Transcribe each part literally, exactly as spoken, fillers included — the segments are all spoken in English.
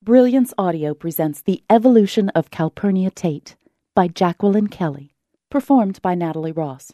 Brilliance Audio presents The Evolution of Calpurnia Tate by Jacqueline Kelly, performed by Natalie Ross.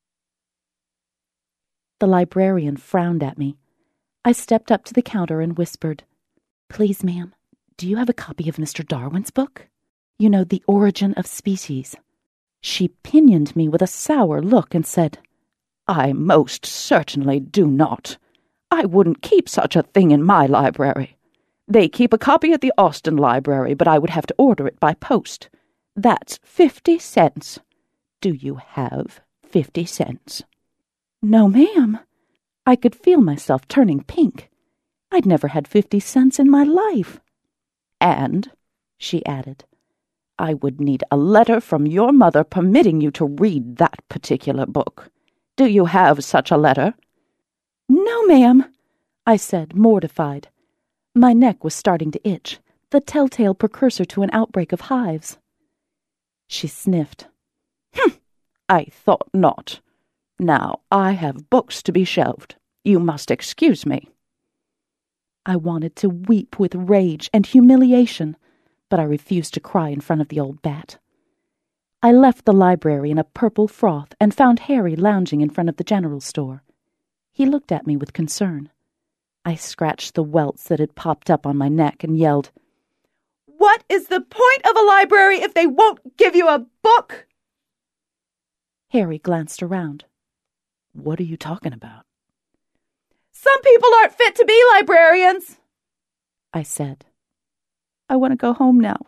The librarian frowned at me. I stepped up to the counter and whispered, "Please, ma'am, do you have a copy of Mister Darwin's book? You know, The Origin of Species." She pinioned me with a sour look and said, "I most certainly do not. I wouldn't keep such a thing in my library. They keep a copy at the Austin Library, but I would have to order it by post. That's fifty cents. Do you have fifty cents? No, ma'am." I could feel myself turning pink. I'd never had fifty cents in my life. "And," she added, "I would need a letter from your mother permitting you to read that particular book. Do you have such a letter?" "No, ma'am," I said, mortified. My neck was starting to itch, the telltale precursor to an outbreak of hives. She sniffed. "Humph! I thought not. Now, I have books to be shelved. You must excuse me." I wanted to weep with rage and humiliation, but I refused to cry in front of the old bat. I left the library in a purple froth and found Harry lounging in front of the general store. He looked at me with concern. I scratched the welts that had popped up on my neck and yelled, "What is the point of a library if they won't give you a book?" Harry glanced around. "What are you talking about?" "Some people aren't fit to be librarians," I said. "I want to go home now."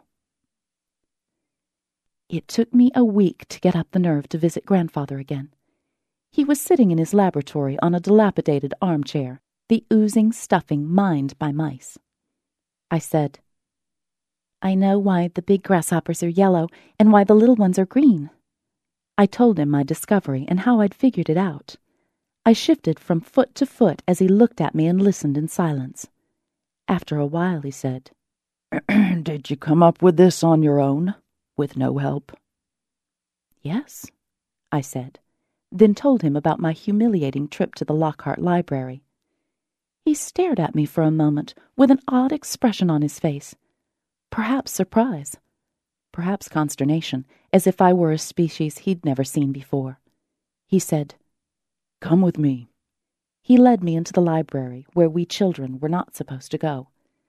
It took me a week to get up the nerve to visit Grandfather again. He was sitting in his laboratory on a dilapidated armchair, the oozing stuffing mined by mice. I said, "I know why the big grasshoppers are yellow and why the little ones are green." I told him my discovery and how I'd figured it out. I shifted from foot to foot as he looked at me and listened in silence. After a while he said, "Did you come up with this on your own, with no help?" "Yes," I said, then told him about my humiliating trip to the Lockhart Library. He stared at me for a moment with an odd expression on his face. Perhaps surprise, perhaps consternation, as if I were a species he'd never seen before. He said, "Come with me." He led me into the library, where we children were not supposed to go.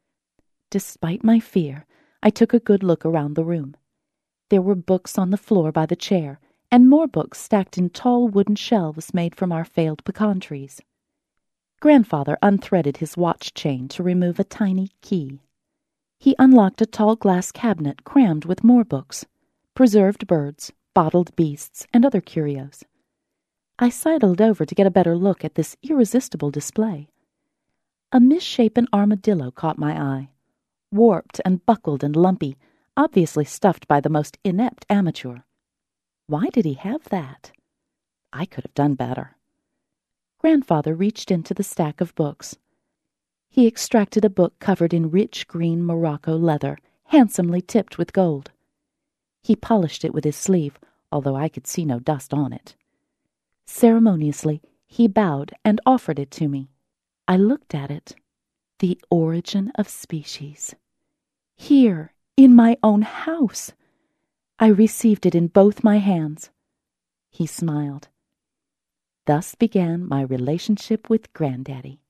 Despite my fear, I took a good look around the room. There were books on the floor by the chair, and more books stacked in tall wooden shelves made from our failed pecan trees. Grandfather unthreaded his watch chain to remove a tiny key. He unlocked a tall glass cabinet crammed with more books, preserved birds, bottled beasts, and other curios. I sidled over to get a better look at this irresistible display. A misshapen armadillo caught my eye, warped and buckled and lumpy, obviously stuffed by the most inept amateur. Why did he have that? I could have done better. Grandfather reached into the stack of books. He extracted a book covered in rich green Morocco leather, handsomely tipped with gold. He polished it with his sleeve, although I could see no dust on it. Ceremoniously, he bowed and offered it to me. I looked at it. The Origin of Species. Here, in my own house. I received it in both my hands. He smiled. Thus began my relationship with Granddaddy.